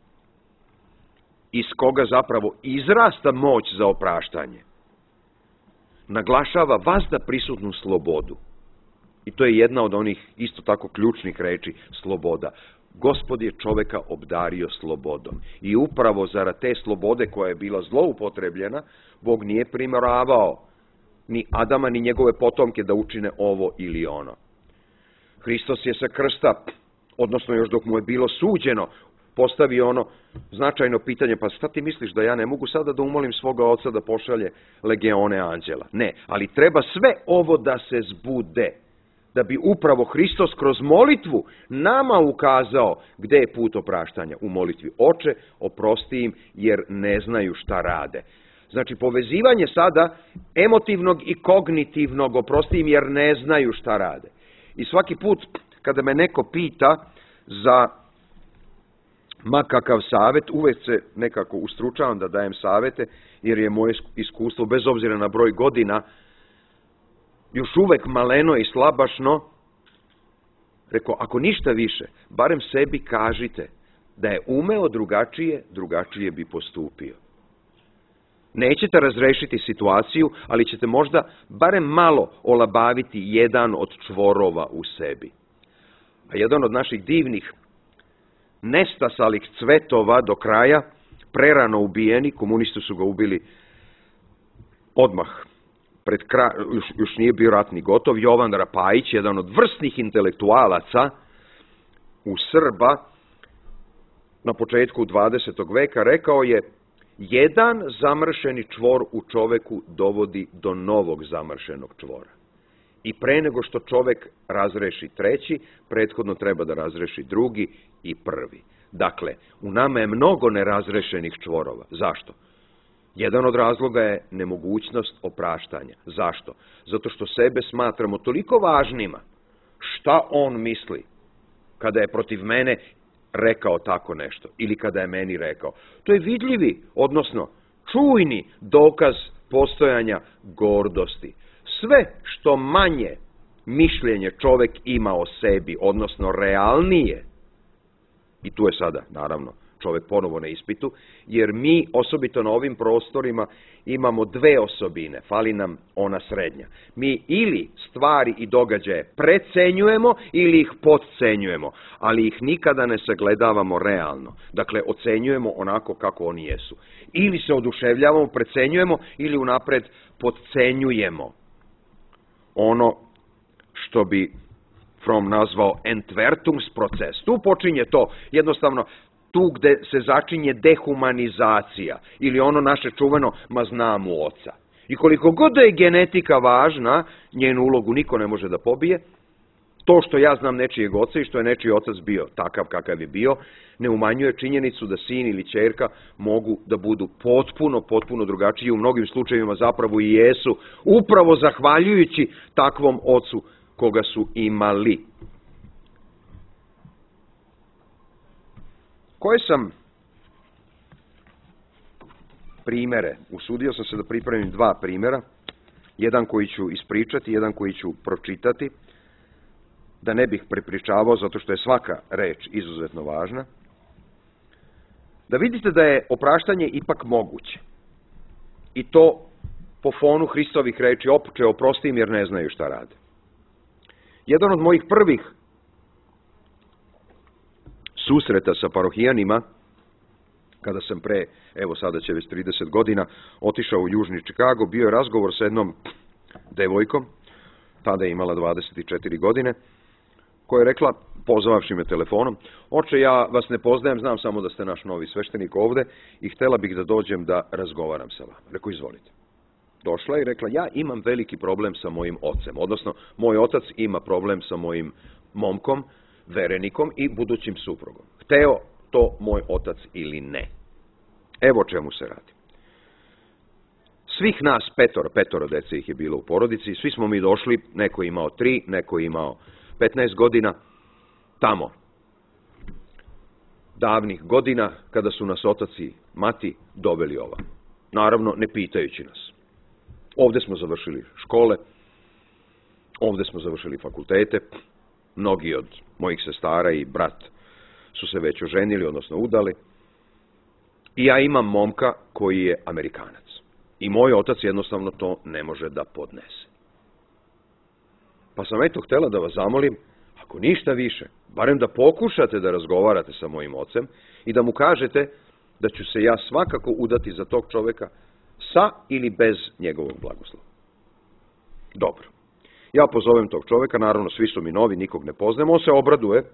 Speaker 2: iz koga zapravo izrasta moć za opraštanje, naglašava vazda prisutnu slobodu. I to je jedna od onih isto tako ključnih reči, sloboda. Gospod je čoveka obdario slobodom. I upravo zarad te slobode koja je bila zloupotrebljena, Bog nije primoravao ni Adama ni njegove potomke da učine ovo ili ono. Hristos je sa krsta, odnosno još dok mu je bilo suđeno, postavio ono značajno pitanje, pa šta ti misliš da ja ne mogu sada da umolim svoga oca da pošalje legione anđela? Ne, ali treba sve ovo da se zbude, da bi upravo Hristos kroz molitvu nama ukazao gde je put opraštanja. U molitvi, Oče, oprosti im jer ne znaju šta rade. Znači, povezivanje sada emotivnog i kognitivnog, oprosti im jer ne znaju šta rade. I svaki put kada me neko pita za makakav savjet, uvek se nekako ustručavam da dajem savjete, jer je moje iskustvo, bez obzira na broj godina, još uvek maleno i slabašno. Rekao, ako ništa više, barem sebi kažite da je umeo drugačije, drugačije bi postupio. Nećete razrešiti situaciju, ali ćete možda barem malo olabaviti jedan od čvorova u sebi. A jedan od naših divnih nestasalih cvetova do kraja prerano ubijeni, komunisti su ga ubili odmah, pred kraj, još, još nije bio ratni gotov. Jovan Rapajić, jedan od vrsnih intelektualaca u Srba, na početku dvadesetog veka, rekao je: jedan zamršeni čvor u čoveku dovodi do novog zamršenog čvora. I pre nego što čovek razreši treći, prethodno treba da razreši drugi i prvi. Dakle, u nama je mnogo nerazrešenih čvorova. Zašto? Jedan od razloga je nemogućnost opraštanja. Zašto? Zato što sebe smatramo toliko važnima. Šta on misli kada je protiv mene rekao tako nešto ili kada je meni rekao? To je vidljivi, odnosno čujni dokaz postojanja gordosti. Sve što manje mišljenje čovek ima o sebi, odnosno realnije, i tu je sada, naravno, čovek ponovo na ispitu, jer mi, osobito na ovim prostorima, imamo dve osobine, fali nam ona srednja. Mi ili stvari i događaje precenjujemo ili ih podcenjujemo, ali ih nikada ne sagledavamo realno. Dakle, ocenjujemo onako kako oni jesu. Ili se oduševljavamo, precenjujemo, ili unapred podcenjujemo ono što bi Fromm nazvao Entwertungsproces. Tu počinje to, jednostavno, tu gde se začinje dehumanizacija, ili ono naše čuveno ma znam u oca. I koliko god da je genetika važna, njenu ulogu niko ne može da pobije. To što ja znam nečijeg oca i što je nečiji otac bio takav kakav je bio, ne umanjuje činjenicu da sin ili ćerka mogu da budu potpuno, potpuno drugačiji. U mnogim slučajevima zapravo i jesu, upravo zahvaljujući takvom ocu koga su imali. Koje sam primere, usudio sam se da pripremim dva primera, jedan koji ću ispričati, jedan koji ću pročitati, da ne bih prepričavao, zato što je svaka reč izuzetno važna, da vidite da je opraštanje ipak moguće. I to po fonu Hristovih reči: opče, oprosti im jer ne znaju šta rade. Jedan od mojih prvih susreta sa parohijanima, kada sam pre, evo sada će već trideset godina, otišao u Južni Čikago, bio je razgovor sa jednom devojkom, tada je imala dvadeset četiri godine, koja je rekla, pozvavši me telefonom: oče, ja vas ne poznajem, znam samo da ste naš novi sveštenik ovde i htela bih da dođem da razgovaram sa vama. Rekao, izvolite. Došla i rekla: ja imam veliki problem sa mojim ocem, odnosno moj otac ima problem sa mojim momkom, verenikom i budućim suprugom. Hteo to moj otac ili ne. Evo o čemu se radi. Svih nas petoro, petoro dece ih je bilo u porodici, svi smo mi došli, neko je imao tri, neko je imao petnaest godina, tamo, davnih godina, kada su nas otac i mati doveli ovamo. Naravno, ne pitajući nas. Ovde smo završili škole, ovde smo završili fakultete, mnogi od mojih sestara i brat su se već oženili, odnosno udali. I ja imam momka koji je Amerikanac. I moj otac jednostavno to ne može da podnese. Pa sam eto htela da vas zamolim, ako ništa više, barem da pokušate da razgovarate sa mojim ocem i da mu kažete da ću se ja svakako udati za tog čoveka sa ili bez njegovog blagoslova. Dobro. Ja pozovem tog čoveka, naravno svi su mi novi, nikog ne poznajem, on se obraduje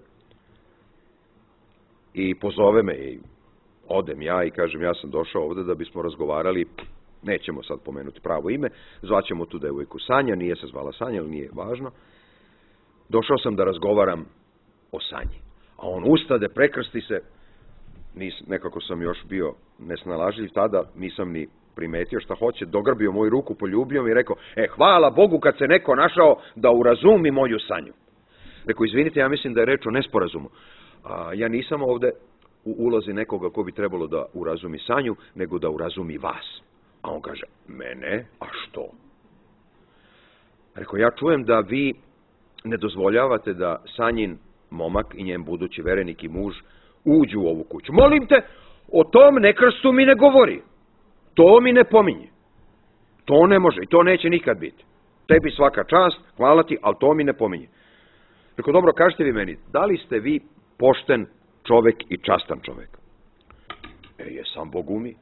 Speaker 2: i pozove me i odem ja i kažem: ja sam došao ovde da bismo razgovarali, nećemo sad pomenuti pravo ime, zvaćemo tu devojku Sanja, nije se zvala Sanja, ali nije važno. Došao sam da razgovaram o Sanji. A on ustade, prekrsti se, nis, nekako sam još bio nesnalažljiv tada, nisam ni primetio šta hoće, dogrbio moju ruku, poljubio mi i rekao: e, hvala Bogu kad se neko našao da urazumi moju Sanju. Rekao: izvinite, ja mislim da je reč o nesporazumu. A, ja nisam ovde u ulozi nekoga ko bi trebalo da urazumi Sanju, nego da urazumi vas. A on kaže: mene? A što? Rekao: ja čujem da vi ne dozvoljavate da Sanjin momak i njen budući verenik i muž uđu u ovu kuću. Molim te, o tom nekrstu mi ne govori. To mi ne pominje. To ne može i to neće nikad biti. Tebi svaka čast, hvala ti, ali to mi ne pominje. Rekao: dobro, kažite vi meni, da li ste vi pošten čovek i častan čovek? E, je sam Bog umi.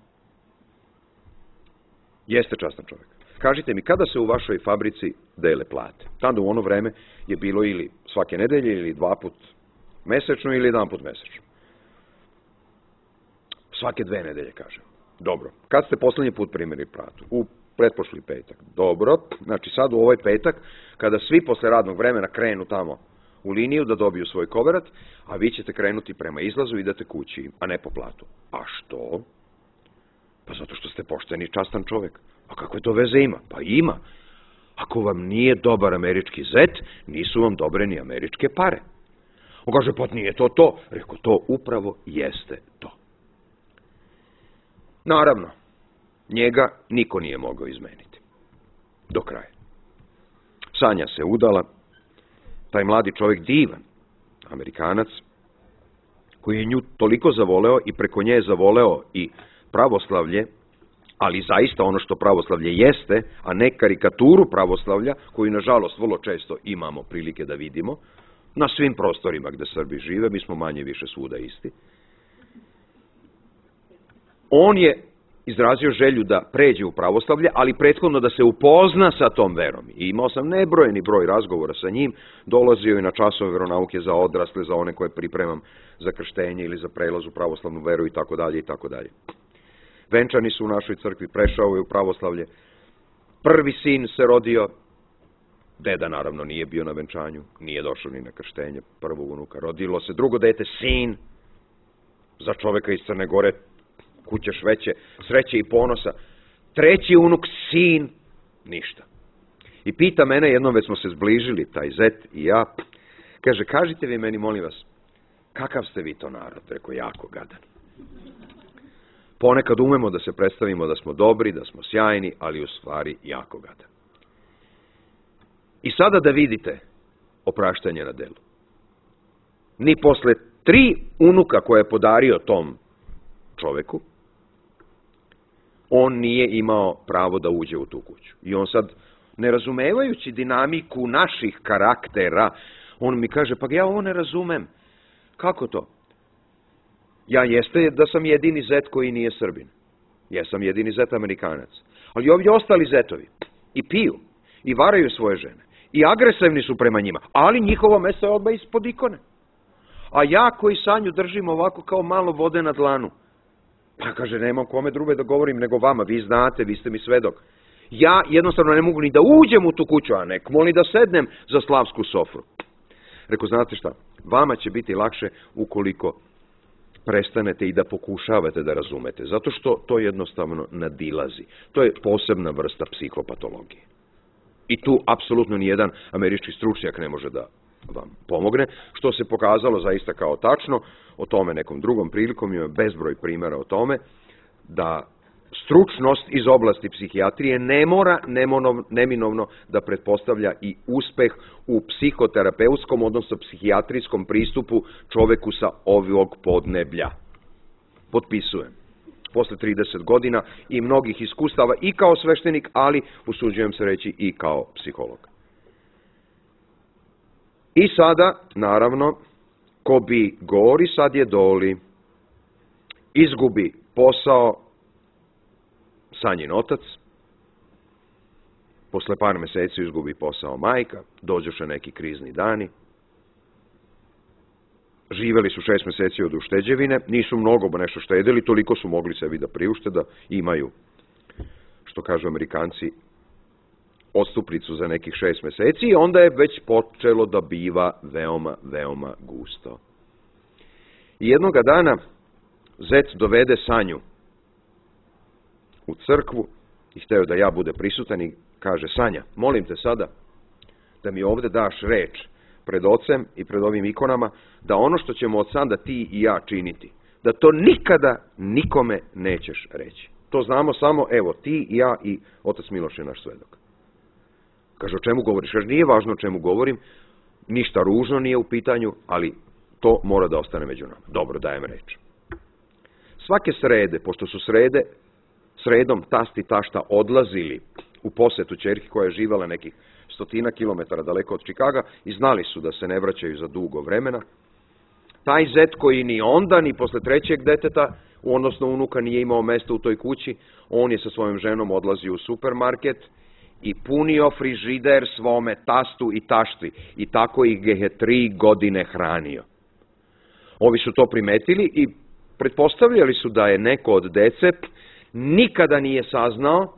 Speaker 2: Jeste častan čovjek. Kažite mi, kada se u vašoj fabrici dele plate? Tada u ono vreme je bilo ili svake nedelje, ili dva put mesečno, ili jedan put mesečno. Svake dve nedelje, kažem. Dobro. Kad ste poslednji put primili platu? U pretprošli petak. Dobro. Znači sad u ovaj petak, kada svi posle radnog vremena krenu tamo u liniju da dobiju svoj koverat, a vi ćete krenuti prema izlazu i idete kući, a ne po platu. A što? Pa zato što ste pošteni i častan čovjek. A kakve to veze ima? Pa ima. Ako vam nije dobar američki zet, nisu vam dobre ni američke pare. On kaže, pa nije to to. Rekao, to upravo jeste to. Naravno, njega niko nije mogao izmeniti. Do kraja. Sanja se udala. Taj mladi čovjek, divan Amerikanac, koji je nju toliko zavoleo i preko nje je zavoleo i pravoslavlje, ali zaista ono što pravoslavlje jeste, a ne karikaturu pravoslavlja, koju nažalost vrlo često imamo prilike da vidimo, na svim prostorima gde Srbi žive, mi smo manje više svuda isti. On je izrazio želju da pređe u pravoslavlje, ali prethodno da se upozna sa tom verom. I imao sam nebrojeni broj razgovora sa njim, dolazio i na časove veronauke za odrasle, za one koje pripremam za krštenje ili za prelaz u pravoslavnu veru i tako dalje i tako dalje. Venčani su u našoj crkvi, prešao je u pravoslavlje. Prvi sin se rodio, deda naravno nije bio na venčanju, nije došao ni na krštenje prvog unuka. Rodilo se drugo dete, sin, za čoveka iz Crne Gore, kuće šveće, sreće i ponosa. Treći unuk, sin, ništa. I pita mene, jednom već smo se zbližili, taj zet i ja, kaže, kažite vi meni, molim vas, kakav ste vi to narod? Rekao, jako gadan. Ponekad umemo da se predstavimo da smo dobri, da smo sjajni, ali u stvari jako gadan. I sada da vidite opraštanje na delu. Ni posle tri unuka koje je podario tom čoveku, on nije imao pravo da uđe u tu kuću. I on sad, ne razumevajući dinamiku naših karaktera, on mi kaže, pa ja ovo ne razumem. Kako to? Ja jeste da sam jedini zet koji nije Srbin. Ja sam jedini zet Amerikanac. Ali ovi ostali zetovi i piju, i varaju svoje žene, i agresivni su prema njima, ali njihovo mesto je odmah ispod ikone. A ja koji Sanju držim ovako kao malo vode na dlanu, pa kaže, nemam kome druge da govorim nego vama, vi znate, vi ste mi svedok. Ja jednostavno ne mogu ni da uđem u tu kuću, a nek molim da sednem za slavsku sofru. Rekao, znate šta, vama će biti lakše ukoliko prestanete i da pokušavate da razumete, zato što to jednostavno nadilazi. To je posebna vrsta psihopatologije. I tu apsolutno nijedan američki stručnjak ne može da vam pomogne, što se pokazalo zaista kao tačno, o tome nekom drugom prilikom ima bezbroj primjera o tome, da stručnost iz oblasti psihijatrije ne mora neminovno da pretpostavlja i uspeh u psihoterapeutskom, odnosno psihijatrijskom pristupu čoveku sa ovog podneblja. Potpisujem. Posle trideset godina i mnogih iskustava i kao sveštenik, ali usuđujem se reći i kao psiholog. I sada, naravno, ko bi gori, sad je doli. Izgubi posao Sanjin otac, posle par meseci izgubi posao majka, dođoše neki krizni dani. Živeli su šest meseci od ušteđevine, nisu mnogo nešto štedili, toliko su mogli sebi da priušte, da imaju, što kažu Amerikanci, odstupnicu za nekih šest meseci i onda je već počelo da biva veoma, veoma gusto. I jednoga dana zet dovede Sanju u crkvu i hteo da ja bude prisutan i kaže, Sanja, molim te sada da mi ovde daš reč pred ocem i pred ovim ikonama, da ono što ćemo od sada ti i ja činiti, da to nikada nikome nećeš reći. To znamo samo, evo, ti i ja i otac Miloš je naš svedok. Kaže, o čemu govoriš? Kaže, nije važno o čemu govorim, ništa ružno nije u pitanju, ali to mora da ostane među nama. Dobro, dajem reč. Svake srede, pošto su srede, sredom tast i tašta odlazili u posetu ćerki koja je živela nekih stotina kilometara daleko od Čikaga i znali su da se ne vraćaju za dugo vremena, taj zet koji ni onda, ni posle trećeg deteta, odnosno unuka nije imao mesta u toj kući, on je sa svojom ženom odlazio u supermarket i punio frižider svome tastu i taštvi i tako ih ga je tri godine hranio. Ovi su to primetili i pretpostavljali su da je neko od dece, nikada nije saznao,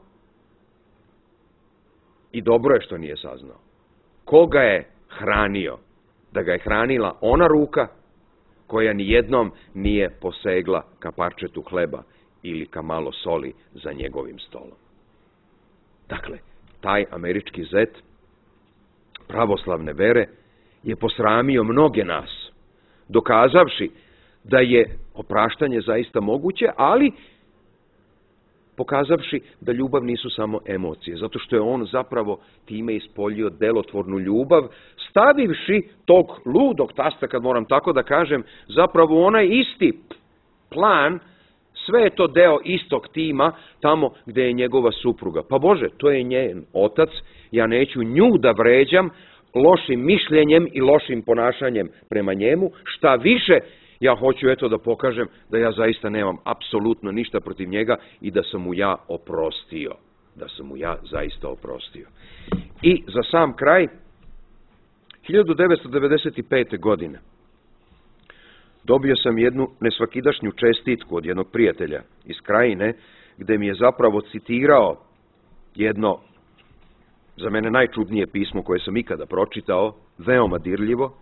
Speaker 2: i dobro je što nije saznao, koga je hranio, da ga je hranila ona ruka koja nijednom nije posegla ka parčetu hleba ili ka malo soli za njegovim stolom. Dakle, taj američki zet pravoslavne vere je posramio mnoge nas, dokazavši da je opraštanje zaista moguće, ali pokazavši da ljubav nisu samo emocije, zato što je on zapravo time ispoljio delotvornu ljubav, stavivši tog ludog tasta, kad moram tako da kažem, zapravo onaj isti plan, sve je to deo istog tima, tamo gde je njegova supruga. Pa Bože, to je njen otac, ja neću nju da vređam lošim mišljenjem i lošim ponašanjem prema njemu, šta više, ja hoću eto da pokažem da ja zaista nemam apsolutno ništa protiv njega i da sam mu ja oprostio. Da sam mu ja zaista oprostio. I za sam kraj, hiljadu devetsto devedeset pete. godine dobio sam jednu nesvakidašnju čestitku od jednog prijatelja iz Krajine, gde mi je zapravo citirao jedno, za mene najčudnije pismo koje sam ikada pročitao, veoma dirljivo.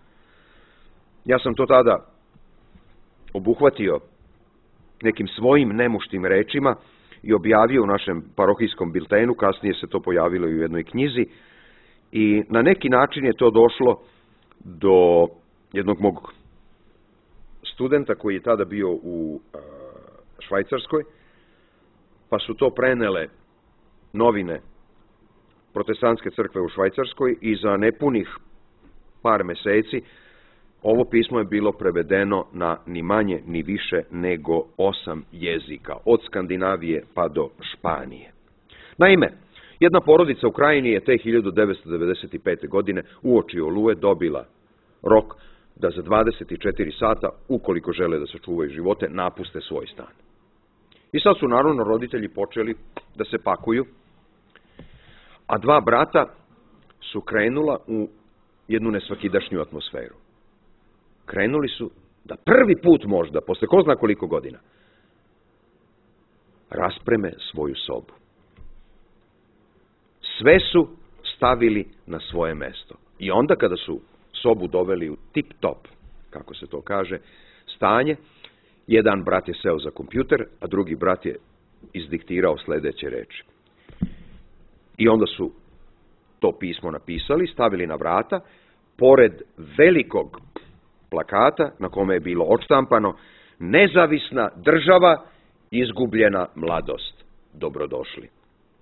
Speaker 2: Ja sam to tada obuhvatio nekim svojim nemuštim rečima i objavio u našem parohijskom biltenu, kasnije se to pojavilo i u jednoj knjizi, i na neki način je to došlo do jednog mog studenta koji je tada bio u Švajcarskoj, pa su to prenele novine Protestantske crkve u Švajcarskoj i za nepunih par meseci ovo pismo je bilo prevedeno na ni manje ni više nego osam jezika, od Skandinavije pa do Španije. Naime, jedna porodica u Krajini je te hiljadu devetsto devedeset pete. godine uoči Oluje dobila rok da za dvadeset četiri sata, ukoliko žele da sačuvaju živote, napuste svoj stan. I sad su naravno roditelji počeli da se pakuju, a dva brata su krenula u jednu nesvakidašnju atmosferu. Krenuli su da prvi put možda, posle ko zna koliko godina, raspreme svoju sobu. Sve su stavili na svoje mesto. I onda kada su sobu doveli u tip-top, kako se to kaže, stanje, jedan brat je seo za kompjuter, a drugi brat je izdiktirao sledeće reči. I onda su to pismo napisali, stavili na vrata, pored velikog plakata na kome je bilo odštampano: nezavisna država, izgubljena mladost. Dobrodošli.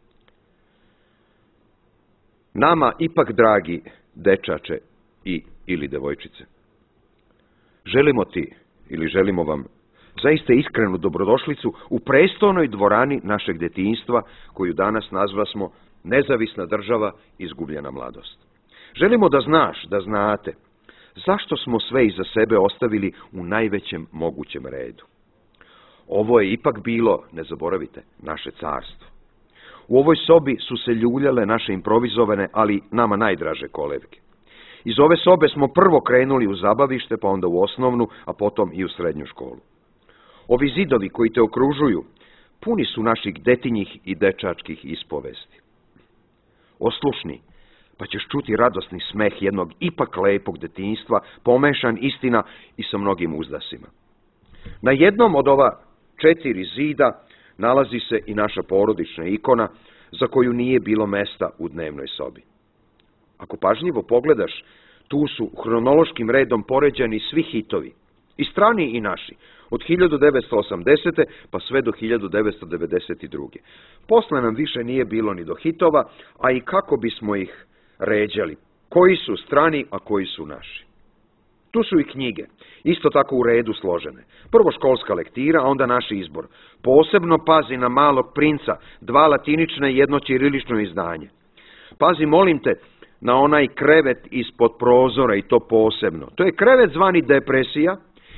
Speaker 2: Nama ipak, dragi dečače i ili devojčice, želimo ti ili želimo vam zaista iskrenu dobrodošlicu u prestonoj dvorani našeg detinjstva, koju danas nazvasmo nezavisna država, izgubljena mladost. Želimo da znaš, da znate, zašto smo sve iza sebe ostavili u najvećem mogućem redu. Ovo je ipak bilo, ne zaboravite, naše carstvo. U ovoj sobi su se ljuljale naše improvizovane, ali nama najdraže kolevke. Iz ove sobe smo prvo krenuli u zabavište, pa onda u osnovnu, a potom i u srednju školu. Ovi zidovi koji te okružuju puni su naših detinjih i dečačkih ispovesti. Oslušni, pa ćeš čuti radosni smeh jednog ipak lepog detinjstva, pomešan, istina, i sa mnogim uzdasima. Na jednom od ova četiri zida nalazi se i naša porodična ikona, za koju nije bilo mesta u dnevnoj sobi. Ako pažljivo pogledaš, tu su hronološkim redom poređani svi hitovi, i strani i naši, od hiljadu devetsto osamdesete. pa sve do hiljadu devetsto devedeset druge. Posle nam više nije bilo ni do hitova, a i kako bismo ih ređali, koji su strani, a koji su naši. Tu su i knjige, isto tako u redu složene. Prvo školska lektira, a onda naš izbor. Posebno pazi na Malog princa, dva latinična i jedno ćirilično izdanje. Pazi, molim te, na onaj krevet ispod prozora, i to posebno. To je krevet zvani depresija,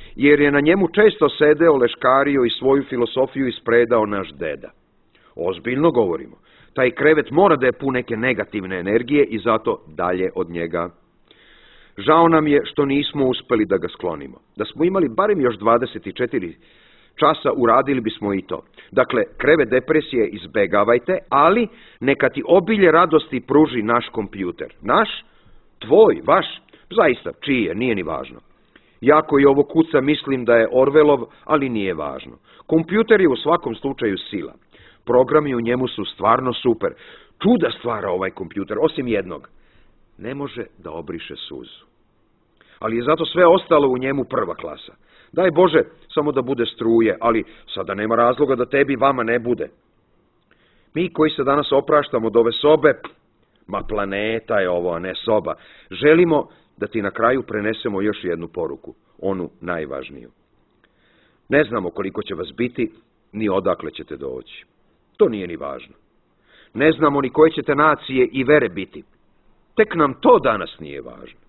Speaker 2: jer je na njemu često sedeo, leškario i svoju filosofiju ispredao naš deda. Ozbiljno govorimo. Taj krevet mora da je pun neke negativne energije i zato dalje od njega. Žao nam je što nismo uspeli da ga sklonimo. Da smo imali barem još dvadeset četiri časa, uradili bismo i to. Dakle, krevet depresije izbegavajte, ali neka ti obilje radosti pruži naš kompjuter. Naš? Tvoj? Vaš? Zaista, čiji je? Nije ni važno. Jako i ovo kuca mislim da je Orvelov, ali nije važno. Kompjuter je u svakom slučaju sila. Programi u njemu su stvarno super. Čuda stvara ovaj kompjuter, osim jednog. Ne može da obriše suzu. Ali je zato sve ostalo u njemu prva klasa. Daj Bože, samo da bude struje, ali sada nema razloga da tebi vama ne bude. Mi koji se danas opraštamo od ove sobe, ma planeta je ovo, a ne soba, želimo da ti na kraju prenesemo još jednu poruku, onu najvažniju. Ne znamo koliko će vas biti, ni odakle ćete doći. To nije ni važno. Ne znamo ni koje ćete nacije i vere biti. Tek nam to danas nije važno.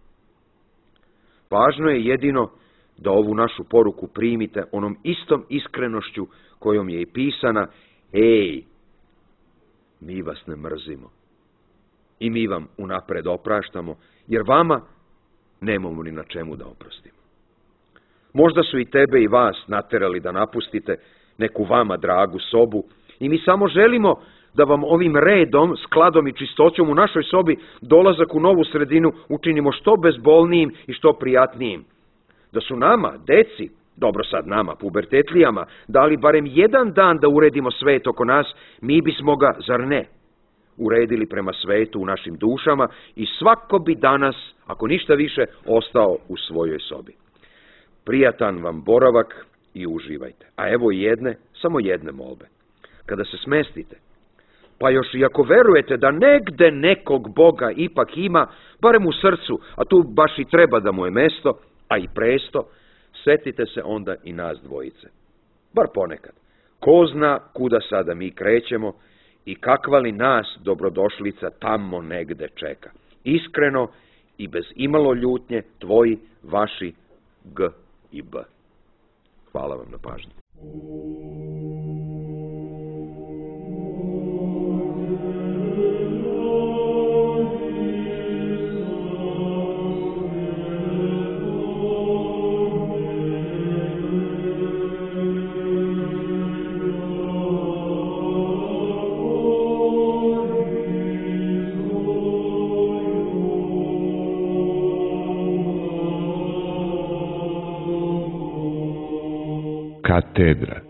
Speaker 2: Važno je jedino da ovu našu poruku primite onom istom iskrenošću kojom je i pisana. Ej, mi vas ne mrzimo. I mi vam unapred opraštamo, jer vama nemamo ni na čemu da oprostimo. Možda su i tebe i vas naterali da napustite neku vama dragu sobu i mi samo želimo da vam ovim redom, skladom i čistoćom u našoj sobi dolazak u novu sredinu učinimo što bezbolnijim i što prijatnijim. Da su nama, deci, dobro sad nama, pubertetlijama, dali barem jedan dan da uredimo svet oko nas, mi bismo ga, zar ne, uredili prema svetu u našim dušama i svako bi danas, ako ništa više, ostao u svojoj sobi. Prijatan vam boravak i uživajte. A evo i jedne, samo jedne molbe. Kada se smestite, pa još i ako verujete da negde nekog Boga ipak ima, barem u srcu, a tu baš i treba da mu je mesto, a i presto, setite se onda i nas dvojice. Bar ponekad. Ko zna kuda sada mi krećemo i kakva li nas dobrodošlica tamo negde čeka. Iskreno i bez imalo ljutnje, tvoji, vaši G i B. Hvala vam na pažnji.
Speaker 3: Katedra.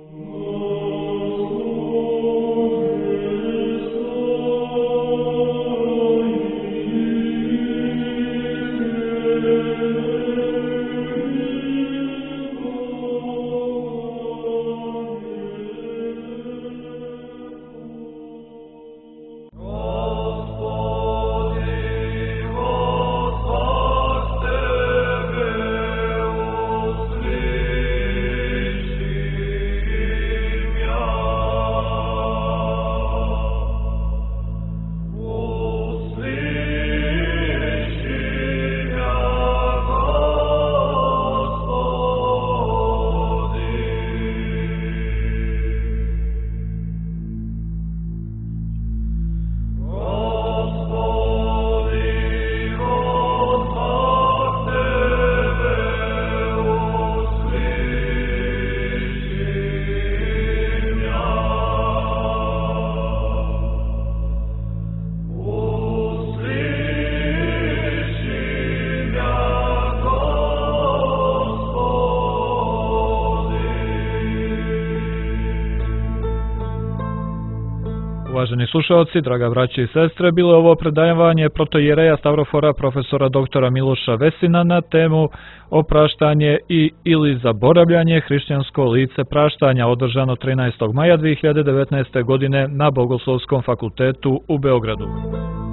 Speaker 1: Uvaženi slušalci, draga braće i sestre, bilo je ovo predavanje protoijereja Stavrofora profesora doktora Miloša Vesina na temu Opraštanje i ili zaboravljanje, hrišćansko lice praštanja, održano trinaestog maja dve hiljade devetnaeste. godine na Bogoslovskom fakultetu u Beogradu.